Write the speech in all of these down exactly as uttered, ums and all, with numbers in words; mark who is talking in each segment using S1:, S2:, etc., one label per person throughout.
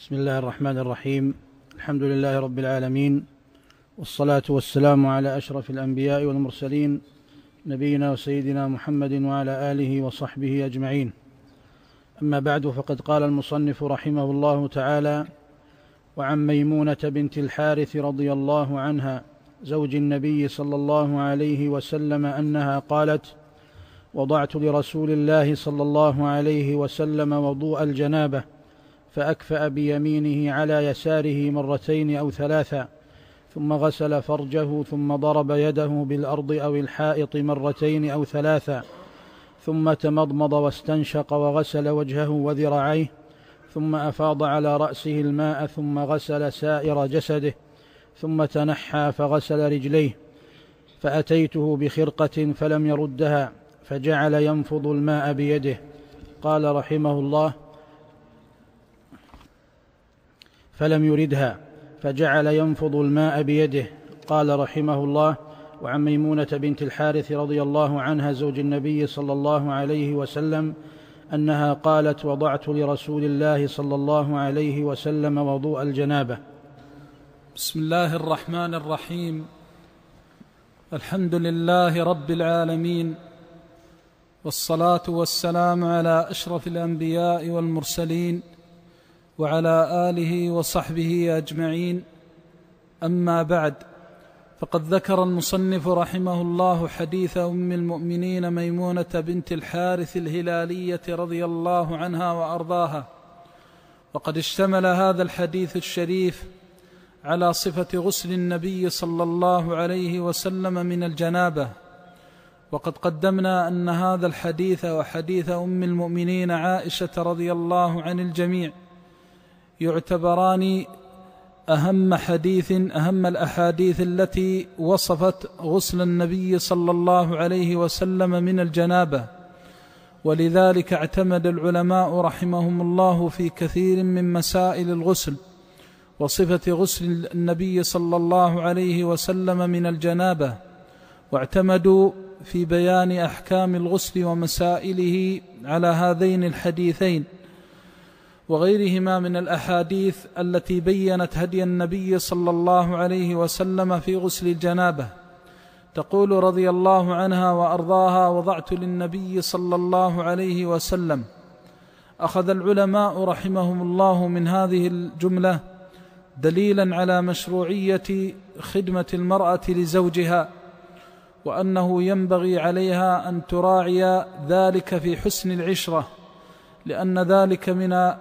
S1: بسم الله الرحمن الرحيم. الحمد لله رب العالمين، والصلاة والسلام على أشرف الأنبياء والمرسلين، نبينا وسيدنا محمد وعلى آله وصحبه أجمعين. أما بعد، فقد قال المصنف رحمه الله تعالى: وعن ميمونة بنت الحارث رضي الله عنها زوج النبي صلى الله عليه وسلم أنها قالت: وضعت لرسول الله صلى الله عليه وسلم وضوء الجنابة، فأكفأ بيمينه على يساره مرتين أو ثلاثا، ثم غسل فرجه، ثم ضرب يده بالأرض أو الحائط مرتين أو ثلاثا، ثم تمضمض واستنشق وغسل وجهه وذراعيه، ثم أفاض على رأسه الماء، ثم غسل سائر جسده، ثم تنحى فغسل رجليه. فأتيته بخرقة فلم يردها، فجعل ينفض الماء بيده. قال رحمه الله: فلم يردها فجعل ينفض الماء بيده. قال رحمه الله: وعن ميمونة بنت الحارث رضي الله عنها زوج النبي صلى الله عليه وسلم أنها قالت: وضعت لرسول الله صلى الله عليه وسلم وضوء الجنابة.
S2: بسم الله الرحمن الرحيم. الحمد لله رب العالمين، والصلاة والسلام على أشرف الأنبياء والمرسلين وعلى آله وصحبه أجمعين. أما بعد، فقد ذكر المصنف رحمه الله حديث أم المؤمنين ميمونة بنت الحارث الهلالية رضي الله عنها وأرضاها. وقد اشتمل هذا الحديث الشريف على صفة غسل النبي صلى الله عليه وسلم من الجنابة. وقد قدمنا أن هذا الحديث وحديث أم المؤمنين عائشة رضي الله عن الجميع يعتبران أهم حديث أهم الأحاديث التي وصفت غسل النبي صلى الله عليه وسلم من الجنابة، ولذلك اعتمد العلماء رحمهم الله في كثير من مسائل الغسل وصفة غسل النبي صلى الله عليه وسلم من الجنابة، واعتمدوا في بيان أحكام الغسل ومسائله على هذين الحديثين وغيرهما من الأحاديث التي بيّنت هدي النبي صلى الله عليه وسلم في غسل الجنابة. تقول رضي الله عنها وأرضاها: وضعت للنبي صلى الله عليه وسلم. أخذ العلماء رحمهم الله من هذه الجملة دليلا على مشروعية خدمة المرأة لزوجها، وأنه ينبغي عليها أن تراعي ذلك في حسن العشرة، لأن ذلك من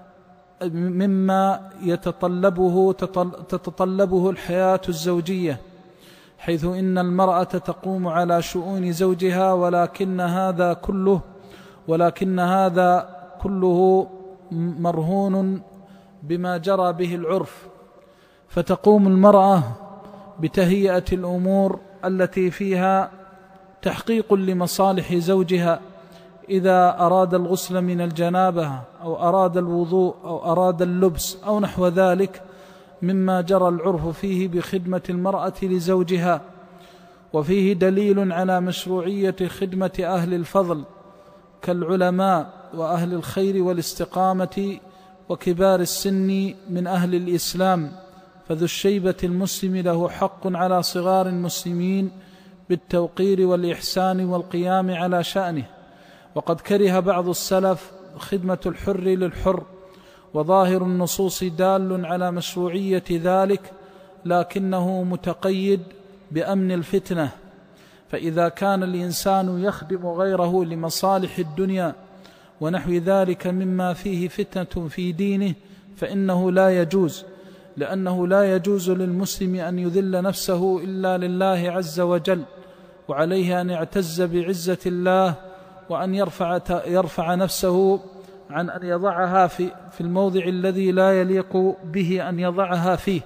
S2: مما يتطلبه تتطلبه الحياة الزوجية، حيث إن المرأة تقوم على شؤون زوجها، ولكن هذا كله ولكن هذا كله مرهون بما جرى به العرف. فتقوم المرأة بتهيئة الأمور التي فيها تحقيق لمصالح زوجها إذا أراد الغسل من الجنابة أو أراد الوضوء أو أراد اللبس أو نحو ذلك مما جرى العرف فيه بخدمة المرأة لزوجها. وفيه دليل على مشروعية خدمة أهل الفضل كالعلماء وأهل الخير والاستقامة وكبار السن من أهل الإسلام، فذو الشيبة المسلم له حق على صغار المسلمين بالتوقير والإحسان والقيام على شأنه. وقد كره بعض السلف خدمة الحر للحر، وظاهر النصوص دال على مشروعية ذلك، لكنه متقيد بأمن الفتنة. فإذا كان الإنسان يخدم غيره لمصالح الدنيا ونحو ذلك مما فيه فتنة في دينه فإنه لا يجوز، لأنه لا يجوز للمسلم أن يذل نفسه إلا لله عز وجل، وعليه أن يعتز بعزة الله، وأن يرفع, يرفع نفسه عن أن يضعها في, في الموضع الذي لا يليق به أن يضعها فيه.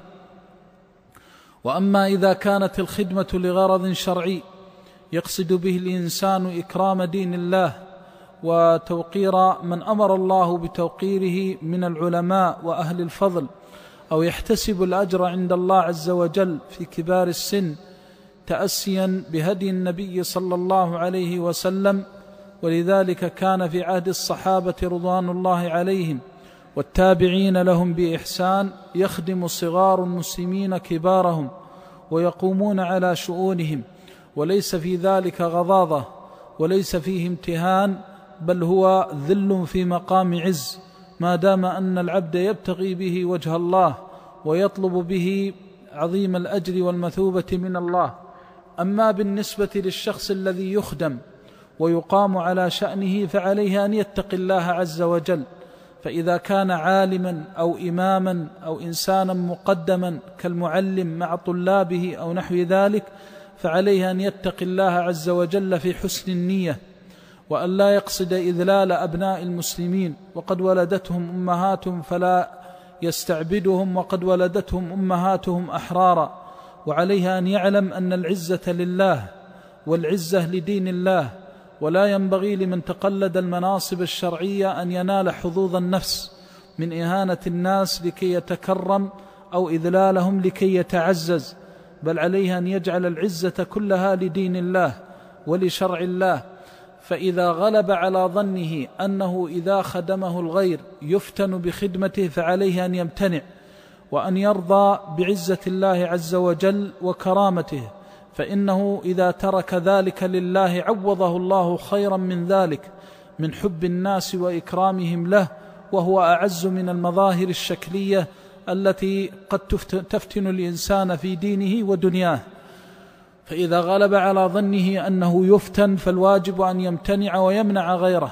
S2: وأما إذا كانت الخدمة لغرض شرعي يقصد به الإنسان إكرام دين الله وتوقير من أمر الله بتوقيره من العلماء وأهل الفضل، أو يحتسب الأجر عند الله عز وجل في كبار السن تأسيا بهدي النبي صلى الله عليه وسلم، ولذلك كان في عهد الصحابة رضوان الله عليهم والتابعين لهم بإحسان يخدم صغار المسلمين كبارهم ويقومون على شؤونهم، وليس في ذلك غضاضة وليس فيه امتهان، بل هو ذل في مقام عز، ما دام أن العبد يبتغي به وجه الله ويطلب به عظيم الأجر والمثوبة من الله. أما بالنسبة للشخص الذي يخدم ويقام على شأنه فعليه أن يتقي الله عز وجل، فإذا كان عالما أو إماما أو إنسانا مقدما كالمعلم مع طلابه أو نحو ذلك، فعليه أن يتقي الله عز وجل في حسن النية، وأن لا يقصد إذلال أبناء المسلمين، وقد ولدتهم أمهاتهم فلا يستعبدهم، وقد ولدتهم أمهاتهم أحرارا. وعليه أن يعلم أن العزة لله والعزة لدين الله، ولا ينبغي لمن تقلد المناصب الشرعية أن ينال حظوظ النفس من إهانة الناس لكي يتكرم أو إذلالهم لكي يتعزز، بل عليه أن يجعل العزة كلها لدين الله ولشرع الله. فإذا غلب على ظنه أنه إذا خدمه الغير يفتن بخدمته فعليه أن يمتنع، وأن يرضى بعزة الله عز وجل وكرامته، فإنه إذا ترك ذلك لله عوضه الله خيرا من ذلك، من حب الناس وإكرامهم له، وهو أعز من المظاهر الشكلية التي قد تفتن الإنسان في دينه ودنياه. فإذا غلب على ظنه أنه يفتن فالواجب أن يمتنع ويمنع غيره.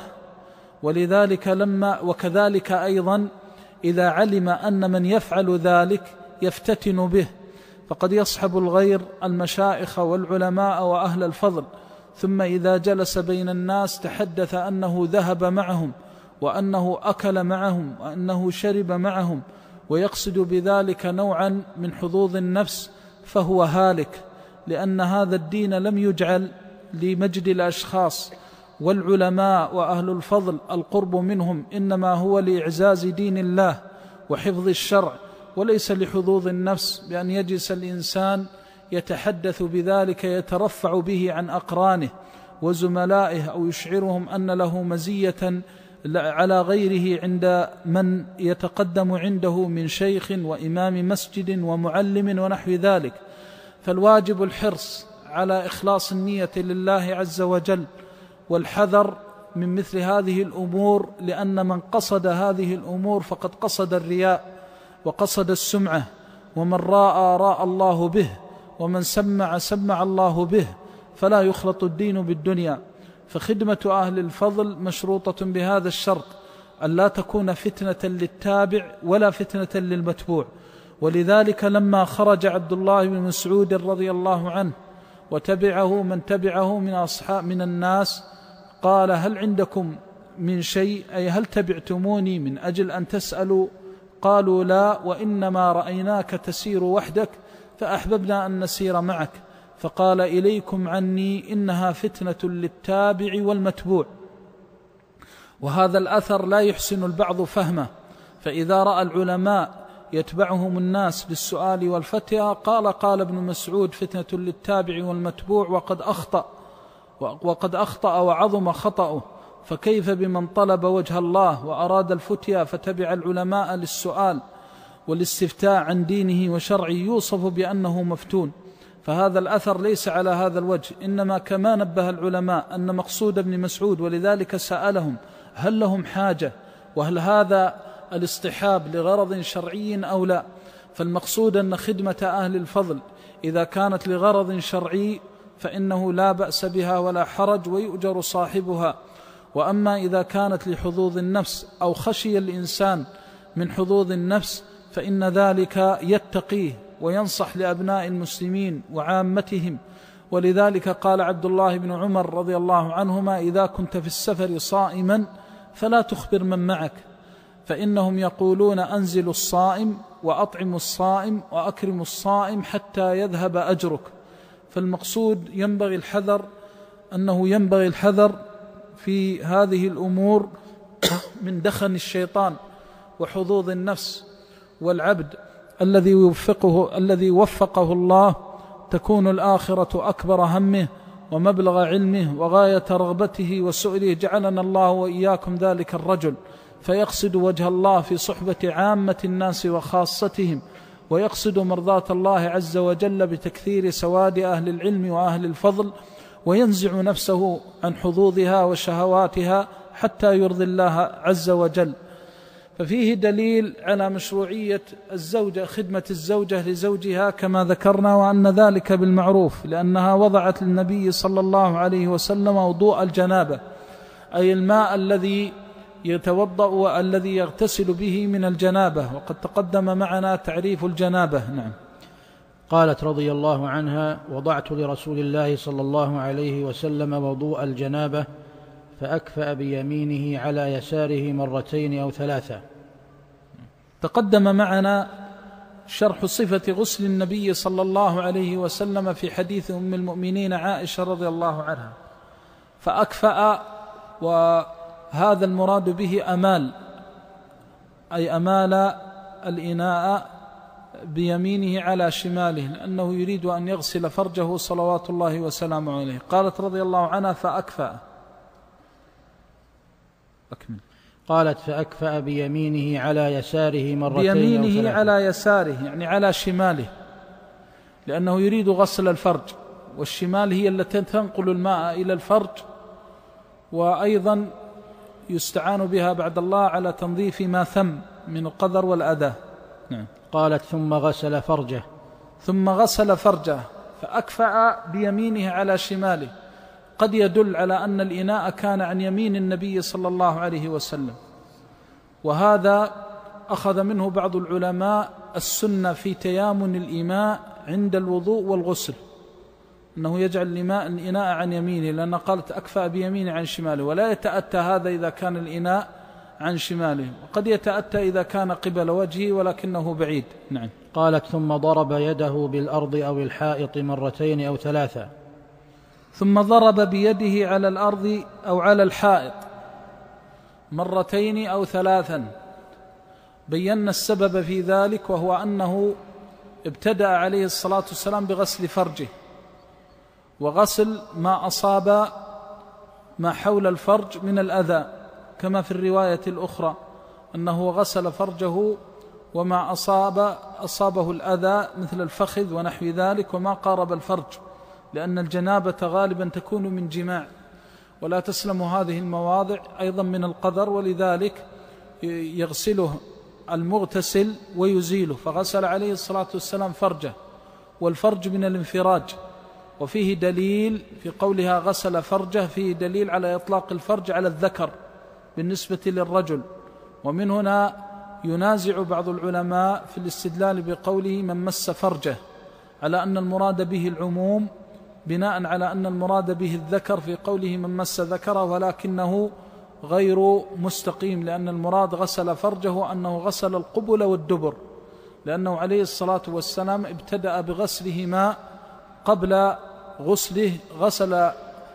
S2: ولذلك لما وكذلك أيضا إذا علم أن من يفعل ذلك يفتتن به، فقد يصحب الغير المشائخ والعلماء وأهل الفضل، ثم إذا جلس بين الناس تحدث أنه ذهب معهم وأنه أكل معهم وأنه شرب معهم، ويقصد بذلك نوعا من حظوظ النفس، فهو هالك، لأن هذا الدين لم يجعل لمجد الأشخاص، والعلماء وأهل الفضل القرب منهم إنما هو لإعزاز دين الله وحفظ الشرع، وليس لحظوظ النفس، بأن يجلس الإنسان يتحدث بذلك يترفع به عن أقرانه وزملائه، أو يشعرهم أن له مزية على غيره عند من يتقدم عنده من شيخ وإمام مسجد ومعلم ونحو ذلك. فالواجب الحرص على إخلاص النية لله عز وجل، والحذر من مثل هذه الأمور، لأن من قصد هذه الأمور فقد قصد الرياء وقصد السمعة، ومن راء راء الله به، ومن سمع سمع الله به، فلا يخلط الدين بالدنيا. فخدمة أهل الفضل مشروطة بهذا الشرط، أن لا تكون فتنة للتابع ولا فتنة للمتبوع. ولذلك لما خرج عبد الله بن مسعود رضي الله عنه وتبعه من تبعه من أصحاب من الناس، قال: هل عندكم من شيء، أي هل تبعتموني من أجل أن تسألوا؟ قالوا: لا، وإنما رأيناك تسير وحدك فأحببنا أن نسير معك. فقال: إليكم عني، إنها فتنة للتابع والمتبوع. وهذا الأثر لا يحسن البعض فهمه، فإذا رأى العلماء يتبعهم الناس بالسؤال والفتوى قال قال ابن مسعود: فتنة للتابع والمتبوع، وقد أخطأ وقد أخطأ وعظم خطأه. فكيف بمن طلب وجه الله وأراد الفتيا فتبع العلماء للسؤال والاستفتاء عن دينه وشرعه، يوصف بأنه مفتون. فهذا الأثر ليس على هذا الوجه، إنما كما نبه العلماء أن مقصود ابن مسعود، ولذلك سألهم: هل لهم حاجة؟ وهل هذا الاصطحاب لغرض شرعي أو لا؟ فالمقصود أن خدمة أهل الفضل إذا كانت لغرض شرعي فإنه لا بأس بها ولا حرج ويؤجر صاحبها. وأما إذا كانت لحظوظ النفس أو خشي الإنسان من حظوظ النفس فإن ذلك يتقيه وينصح لأبناء المسلمين وعامتهم. ولذلك قال عبد الله بن عمر رضي الله عنهما: إذا كنت في السفر صائما فلا تخبر من معك، فإنهم يقولون: أنزل الصائم وأطعم الصائم وأكرم الصائم حتى يذهب أجرك. فالمقصود ينبغي الحذر، أنه ينبغي الحذر في هذه الأمور من دخن الشيطان وحظوظ النفس. والعبد الذي يوفقه الذي وفقه الله تكون الآخرة أكبر همه ومبلغ علمه وغاية رغبته وسؤله، جعلنا الله وإياكم ذلك الرجل. فيقصد وجه الله في صحبة عامة الناس وخاصتهم، ويقصد مرضاة الله عز وجل بتكثير سواد أهل العلم وأهل الفضل، وينزع نفسه عن حظوظها وشهواتها حتى يرضي الله عز وجل. ففيه دليل على مشروعية الزوجة خدمة الزوجة لزوجها كما ذكرنا، وأن ذلك بالمعروف، لأنها وضعت للنبي صلى الله عليه وسلم وضوء الجنابة، أي الماء الذي يتوضأ والذي يغتسل به من الجنابة، وقد تقدم معنا تعريف الجنابة. نعم.
S1: قالت رضي الله عنها: وضعت لرسول الله صلى الله عليه وسلم وضوء الجنابة فأكفأ بيمينه على يساره مرتين أو ثلاثة.
S2: تقدم معنا شرح صفة غسل النبي صلى الله عليه وسلم في حديث أم المؤمنين عائشة رضي الله عنها. فأكفأ، وهذا المراد به أمال، أي أمال الإناء بيمينه على شماله، لأنه يريد أن يغسل فرجه صلوات الله وسلامه عليه. قالت رضي الله عنها: فأكفأ. أكمل.
S1: قالت: فأكفأ بيمينه على يساره مرتين
S2: بيمينه
S1: أو ثلاثة.
S2: على يساره يعني على شماله، لأنه يريد غسل الفرج، والشمال هي التي تنقل الماء إلى الفرج، وأيضا يستعان بها بعد الله على تنظيف ما ثم من القذر والأذى. نعم.
S1: قالت: ثم غسل فرجه.
S2: ثم غسل فرجه فأكفأ بيمينه على شماله، قد يدل على أن الإناء كان عن يمين النبي صلى الله عليه وسلم، وهذا أخذ منه بعض العلماء السنة في تيامن الإماء عند الوضوء والغسل، أنه يجعل الإماء الإناء عن يمينه، لأن قالت: أكفأ بيمينه عن شماله، ولا يتأتى هذا إذا كان الإناء عن شماله، وقد يتأتى إذا كان قبل وجهه ولكنه بعيد. نعم.
S1: قالت: ثم ضرب يده بالأرض أو الحائط مرتين أو ثلاثة.
S2: ثم ضرب بيده على الأرض أو على الحائط مرتين أو ثلاثا. بينا السبب في ذلك، وهو أنه ابتدأ عليه الصلاة والسلام بغسل فرجه، وغسل ما أصاب ما حول الفرج من الأذى، كما في الرواية الأخرى أنه غسل فرجه وما أصاب أصابه الأذى مثل الفخذ ونحو ذلك وما قارب الفرج، لأن الجنابة غالبا تكون من جماع، ولا تسلم هذه المواضع أيضا من القذر، ولذلك يغسله المغتسل ويزيله. فغسل عليه الصلاة والسلام فرجه، والفرج من الانفراج، وفيه دليل في قولها غسل فرجه، فيه دليل على إطلاق الفرج على الذكر بالنسبة للرجل. ومن هنا ينازع بعض العلماء في الاستدلال بقوله من مس فرجه، على أن المراد به العموم، بناء على أن المراد به الذكر في قوله من مس ذكره، ولكنه غير مستقيم، لأن المراد غسل فرجه أنه غسل القبل والدبر، لأنه عليه الصلاة والسلام ابتدأ بغسلهما قبل غسله. غسل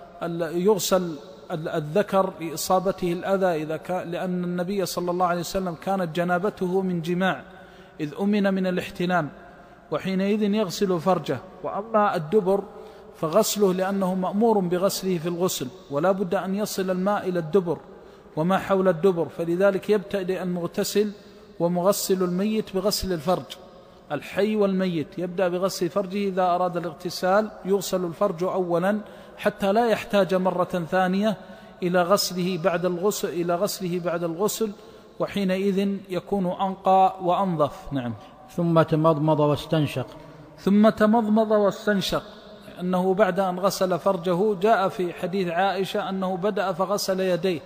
S2: يغسل الذكر لإصابته الأذى إذا كان، لأن النبي صلى الله عليه وسلم كانت جنابته من جماع إذ أمن من الاحتلام، وحينئذ يغسل فرجه. وأما الدبر فغسله لأنه مأمور بغسله في الغسل، ولا بد أن يصل الماء إلى الدبر وما حول الدبر، فلذلك يبتدئ المغتسل ومغسل الميت بغسل الفرج، الحي والميت يبدأ بغسل فرجه. إذا أراد الاغتسال يغسل الفرج أولا حتى لا يحتاج مرة ثانية إلى غسله بعد الغسل إلى غسله بعد الغسل وحينئذ يكون أنقى وأنظف. نعم.
S1: ثم تمضمض واستنشق.
S2: ثم تمضمض واستنشق، أنه بعد أن غسل فرجه جاء في حديث عائشة أنه بدأ فغسل يديه،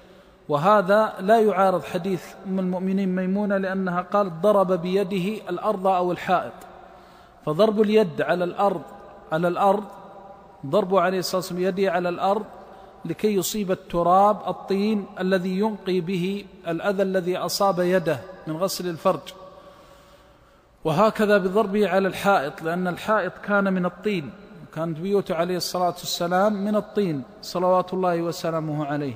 S2: وهذا لا يعارض حديث أم المؤمنين ميمونة، لأنها قالت ضرب بيده الأرض أو الحائط. فضرب اليد على الأرض على الأرض ضرب عليه الصلاة والسلام يده على الأرض لكي يصيب التراب الطين الذي ينقي به الأذى الذي أصاب يده من غسل الفرج، وهكذا بضربه على الحائط، لأن الحائط كان من الطين، كانت بيوته عليه الصلاة والسلام من الطين صلوات الله وسلامه عليه،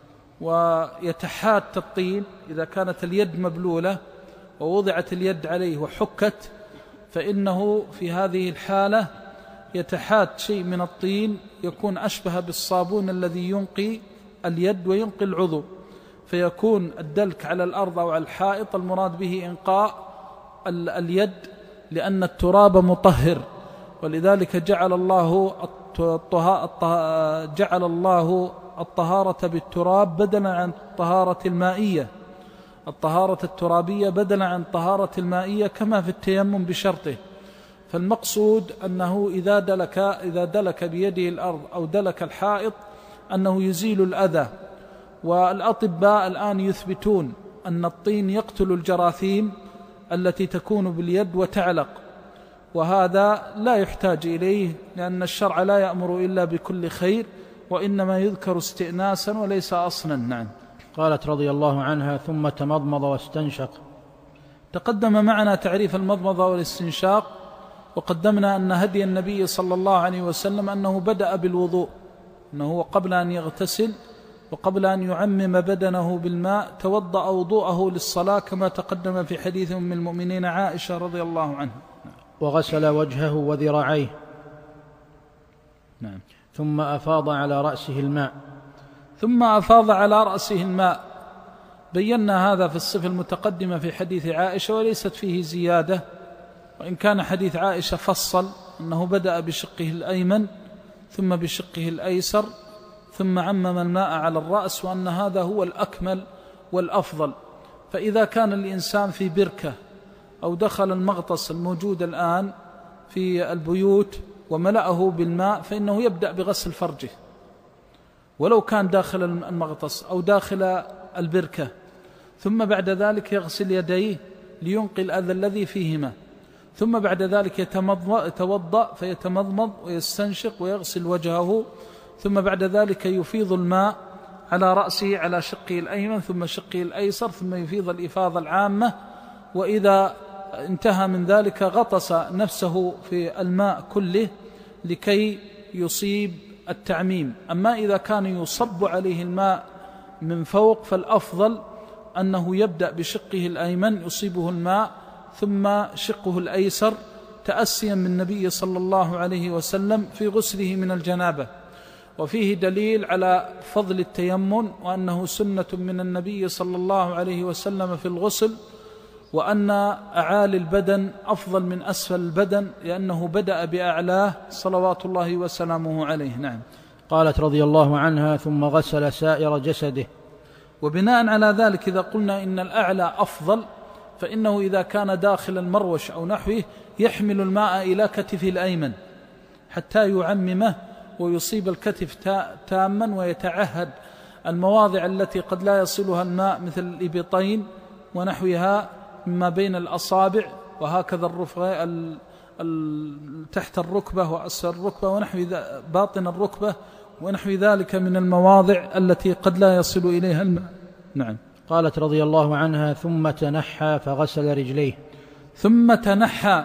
S2: ويتحات الطين إذا كانت اليد مبلولة ووضعت اليد عليه وحكت، فإنه في هذه الحالة يتحات شيء من الطين يكون أشبه بالصابون الذي ينقي اليد وينقي العضو، فيكون الدلك على الأرض أو على الحائط المراد به إنقاء اليد، لأن التراب مطهر، ولذلك جعل الله جعل الله الطهارة بالتراب بدلا عن الطهارة المائية، الطهارة الترابية بدلا عن الطهارة المائية كما في التيمم بشرطه. فالمقصود أنه إذا دلك, إذا دلك بيده الأرض أو دلك الحائط أنه يزيل الأذى. والأطباء الآن يثبتون أن الطين يقتل الجراثيم التي تكون باليد وتعلق، وهذا لا يحتاج إليه، لأن الشرع لا يأمر إلا بكل خير، وإنما يذكر استئناسا وليس أصلا. نعم.
S1: قالت رضي الله عنها: ثم تمضمض واستنشق.
S2: تقدم معنا تعريف المضمضة والاستنشاق، وقدمنا أن هدي النبي صلى الله عليه وسلم أنه بدأ بالوضوء، أنه قبل أن يغتسل وقبل أن يعمم بدنه بالماء توضأ وضوءه للصلاة، كما تقدم في حديث أم المؤمنين عائشة رضي الله عنها.
S1: وغسل وجهه وذراعيه.
S2: نعم.
S1: ثم أفاض على رأسه الماء.
S2: ثم أفاض على رأسه الماء. بينا هذا في الصفة المتقدمة في حديث عائشة، وليست فيه زيادة، وإن كان حديث عائشة فصل أنه بدأ بشقه الأيمن ثم بشقه الأيسر ثم عمم الماء على الرأس، وأن هذا هو الأكمل والأفضل. فإذا كان الإنسان في بركة أو دخل المغطس الموجود الآن في البيوت وملأه بالماء، فإنه يبدأ بغسل فرجه ولو كان داخل المغطس أو داخل البركة، ثم بعد ذلك يغسل يديه لينقي الأذى الذي فيهما، ثم بعد ذلك يتوضأ فيتمضمض ويستنشق ويغسل وجهه، ثم بعد ذلك يفيض الماء على رأسه على شقه الأيمن ثم شقه الأيسر، ثم يفيض الإفاضة العامة، وإذا انتهى من ذلك غطس نفسه في الماء كله لكي يصيب التعميم. أما إذا كان يصب عليه الماء من فوق فالأفضل أنه يبدأ بشقه الأيمن يصيبه الماء ثم شقه الأيسر، تأسيا من النبي صلى الله عليه وسلم في غسله من الجنابة. وفيه دليل على فضل التيمم، وأنه سنة من النبي صلى الله عليه وسلم في الغسل، وأن أعالي البدن أفضل من أسفل البدن، لأنه بدأ بأعلاه صلوات الله وسلامه عليه. نعم.
S1: قالت رضي الله عنها: ثم غسل سائر جسده.
S2: وبناء على ذلك إذا قلنا إن الأعلى أفضل، فإنه إذا كان داخل المروش أو نحوه يحمل الماء إلى كتفه الأيمن حتى يعممه ويصيب الكتف تاما، ويتعهد المواضع التي قد لا يصلها الماء مثل الإبطين ونحوها مما بين الأصابع، وهكذا الرفغ تحت الركبة وأسفل الركبة ونحو باطن الركبة ونحو ذلك من المواضع التي قد لا يصل إليها الماء. نعم.
S1: قالت رضي الله عنها: ثم تنحى فغسل رجليه.
S2: ثم تنحى،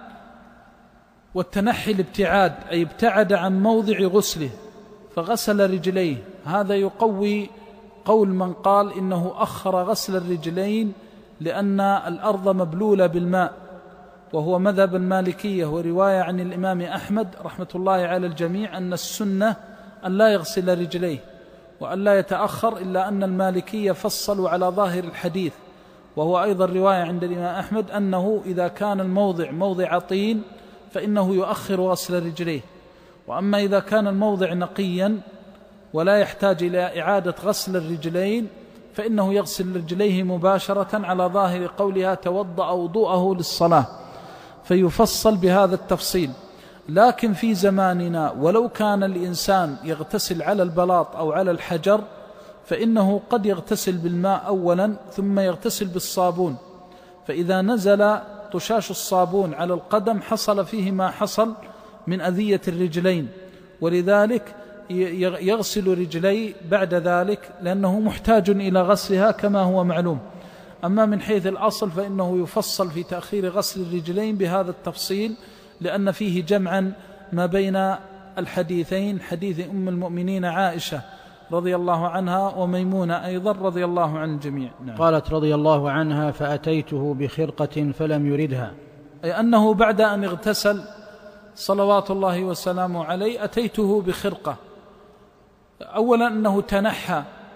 S2: والتنحي الابتعاد، أي ابتعد عن موضع غسله فغسل رجليه. هذا يقوي قول من قال إنه أخر غسل الرجلين لأن الأرض مبلولة بالماء، وهو مذهب المالكية، ورواية عن الإمام أحمد رحمة الله على الجميع أن السنة أن لا يغسل رجليه وأن لا يتأخر، إلا أن المالكية فصلوا على ظاهر الحديث، وهو أيضا رواية عند الإمام أحمد أنه إذا كان الموضع موضع طين فإنه يؤخر غسل رجليه، وأما إذا كان الموضع نقيا ولا يحتاج إلى إعادة غسل الرجلين فإنه يغسل رجليه مباشرة على ظاهر قولها توضأ وضوءه للصلاة، فيفصل بهذا التفصيل. لكن في زماننا ولو كان الإنسان يغتسل على البلاط أو على الحجر فإنه قد يغتسل بالماء أولا ثم يغتسل بالصابون، فإذا نزل طشاش الصابون على القدم حصل فيه ما حصل من أذية الرجلين، ولذلك يغسل رجلي بعد ذلك لأنه محتاج إلى غسلها كما هو معلوم. أما من حيث الأصل فإنه يفصل في تأخير غسل الرجلين بهذا التفصيل، لأن فيه جمعا ما بين الحديثين، حديث أم المؤمنين عائشة رضي الله عنها وميمونة أيضا رضي الله عن الجميع.
S1: نعم. قالت رضي الله عنها: فأتيته بخرقة فلم يردها.
S2: أي أنه بعد أن اغتسل صلوات الله وسلامه عليه أتيته بخرقة. أولا أنه تنحى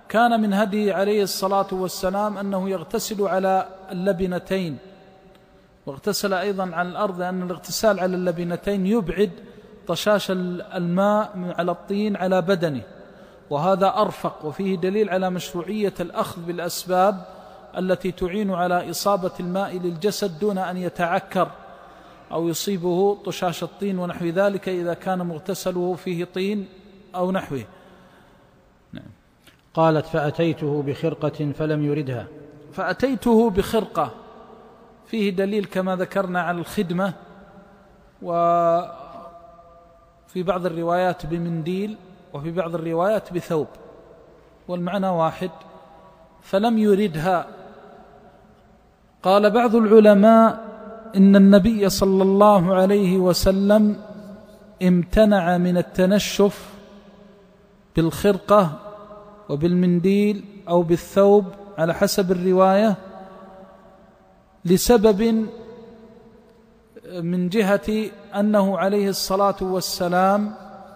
S2: كان من هدي عليه الصلاة والسلام أنه يغتسل على اللبنتين، واغتسل أيضا على الأرض، لأن الاغتسال على اللبنتين يبعد طشاش الماء على الطين على بدنه، وهذا أرفق، وفيه دليل على مشروعية الأخذ بالأسباب التي تعين على إصابة الماء للجسد دون أن يتعكر أو يصيبه طشاش الطين ونحو ذلك إذا كان مغتسله فيه طين أو نحوه.
S1: نعم. قالت فأتيته بخرقة فلم يردها.
S2: فأتيته بخرقة فيه دليل كما ذكرنا على الخدمة، وفي بعض الروايات بمنديل، وفي بعض الروايات بثوب، والمعنى واحد. فلم يردها. قال بعض العلماء إن النبي صلى الله عليه وسلم امتنع من التنشف بالخرقة وبالمنديل أو بالثوب على حسب الرواية لسبب من جهة أنه عليه الصلاة والسلام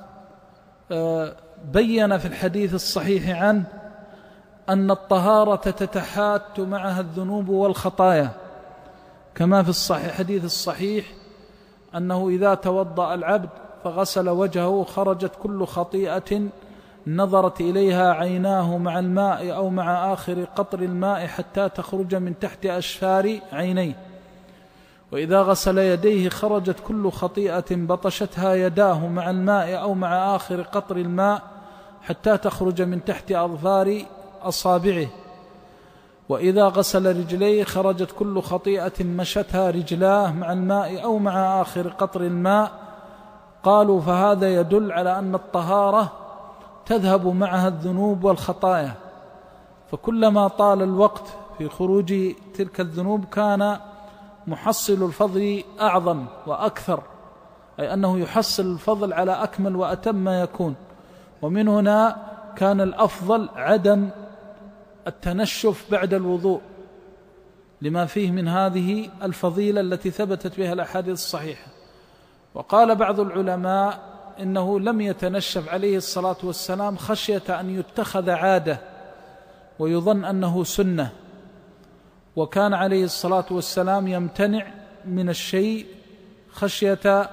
S2: بيّن في الحديث الصحيح عنه أن الطهارة تتحات معها الذنوب والخطايا، كما في الصحيح حديث الصحيح أنه إذا توضأ العبد فغسل وجهه خرجت كل خطيئة نظرت إليها عيناه مع الماء أو مع آخر قطر الماء حتى تخرج من تحت أشفار عينيه، وإذا غسل يديه خرجت كل خطيئة بطشتها يداه مع الماء أو مع آخر قطر الماء حتى تخرج من تحت أظفار أصابعه، وإذا غسل رجليه خرجت كل خطيئة مشتها رجلاه مع الماء أو مع آخر قطر الماء. قالوا فهذا يدل على أن الطهارة تذهب معها الذنوب والخطايا، فكلما طال الوقت في خروج تلك الذنوب كان محصل الفضل أعظم وأكثر، أي أنه يحصل الفضل على أكمل وأتم ما يكون. ومن هنا كان الأفضل عدم التنشف بعد الوضوء لما فيه من هذه الفضيلة التي ثبتت بها الأحاديث الصحيحة. وقال بعض العلماء إنه لم يتنشف عليه الصلاة والسلام خشية أن يتخذ عادة ويظن أنه سنة، وكان عليه الصلاة والسلام يمتنع من الشيء خشية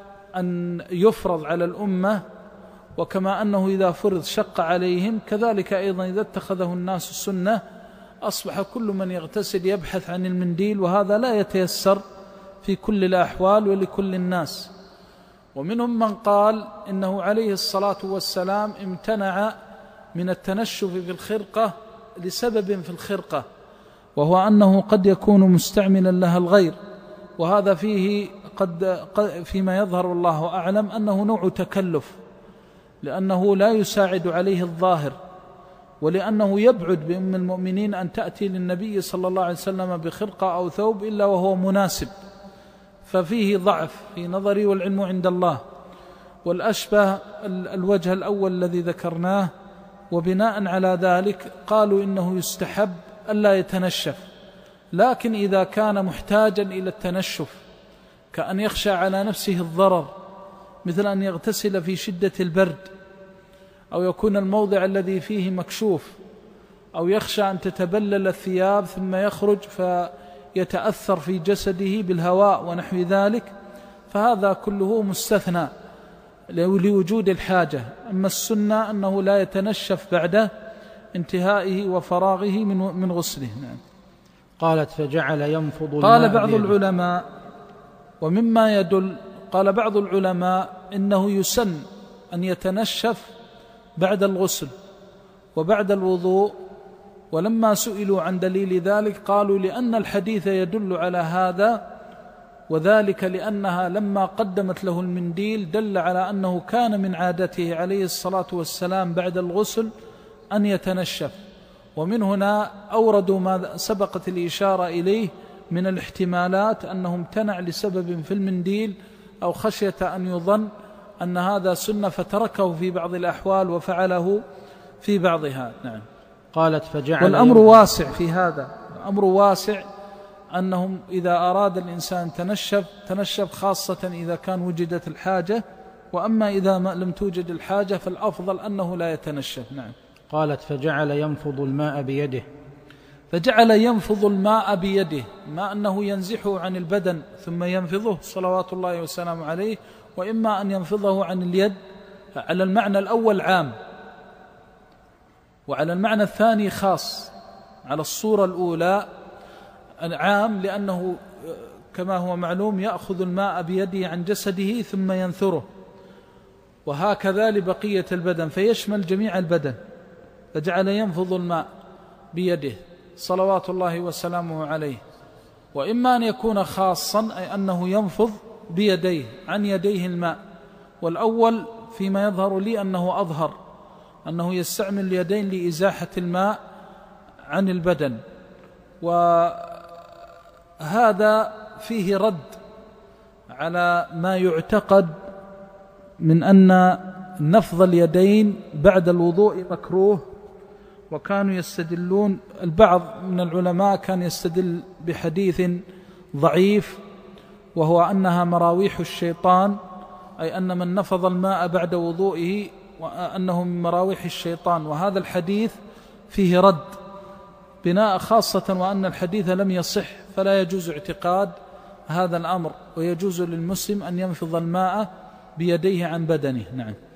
S2: أن يفرض على الأمة، وكما أنه إذا فرض شق عليهم كذلك أيضا إذا اتخذه الناس السنة أصبح كل من يغتسل يبحث عن المنديل، وهذا لا يتيسر في كل الأحوال ولكل الناس. ومنهم من قال إنه عليه الصلاة والسلام امتنع من التنشف في الخرقة لسبب في الخرقة، وهو أنه قد يكون مستعملا لها الغير، وهذا فيه قد فيما يظهر الله أعلم أنه نوع تكلف، لأنه لا يساعد عليه الظاهر، ولأنه يبعد بأم المؤمنين أن تأتي للنبي صلى الله عليه وسلم بخرقة أو ثوب إلا وهو مناسب، ففيه ضعف في نظري والعلم عند الله. والأشبه الوجه الأول الذي ذكرناه، وبناء على ذلك قالوا إنه يستحب ألا يتنشف، لكن إذا كان محتاجا إلى التنشف كأن يخشى على نفسه الضرر، مثل أن يغتسل في شدة البرد، أو يكون الموضع الذي فيه مكشوف، أو يخشى أن تتبلل الثياب ثم يخرج فيتأثر في جسده بالهواء ونحو ذلك، فهذا كله مستثنى لوجود الحاجة. أما السنة أنه لا يتنشف بعد انتهائه وفراغه من من غسله. نعم.
S1: قالت فجعل ينفض.
S2: قال بعض العلماء ومما يدل، قال بعض العلماء إنه يسن أن يتنشف بعد الغسل وبعد الوضوء، ولما سئلوا عن دليل ذلك قالوا لأن الحديث يدل على هذا، وذلك لأنها لما قدمت له المنديل دل على أنه كان من عادته عليه الصلاة والسلام بعد الغسل أن يتنشف، ومن هنا أوردوا ما سبقت الإشارة إليه من الاحتمالات أنه امتنع لسبب في المنديل أو خشية أن يظن أن هذا سنة فتركه في بعض الأحوال وفعله في بعضها. نعم.
S1: قالت فجعل.
S2: والأمر واسع في هذا، الأمر واسع أنهم إذا أراد الإنسان تنشف تنشف، خاصة إذا كان وجدت الحاجة، وأما إذا ما لم توجد الحاجة فالأفضل أنه لا يتنشف. نعم.
S1: قالت فجعل ينفض الماء بيده.
S2: فجعل ينفض الماء بيده، ما أنه ينزحه عن البدن ثم ينفضه صلوات الله وسلامه عليه، وإما أن ينفضه عن اليد. على المعنى الأول عام، وعلى المعنى الثاني خاص. على الصورة الأولى عام لأنه كما هو معلوم يأخذ الماء بيده عن جسده ثم ينثره، وهكذا لبقية البدن فيشمل جميع البدن. فجعل ينفض الماء بيده صلوات الله وسلامه عليه. وإما أن يكون خاصا، أي أنه ينفض بيديه عن يديه الماء، والأول فيما يظهر لي أنه أظهر، أنه يستعمل اليدين لإزاحة الماء عن البدن. وهذا فيه رد على ما يعتقد من أن نفض اليدين بعد الوضوء مكروه. وكانوا يستدلون، البعض من العلماء كان يستدل بحديث ضعيف، وهو أنها مراويح الشيطان، أي أن من نفض الماء بعد وضوئه وأنه من مراويح الشيطان. وهذا الحديث فيه رد بناء خاصة وأن الحديث لم يصح، فلا يجوز اعتقاد هذا الأمر، ويجوز للمسلم أن ينفض الماء بيديه عن بدنه. نعم.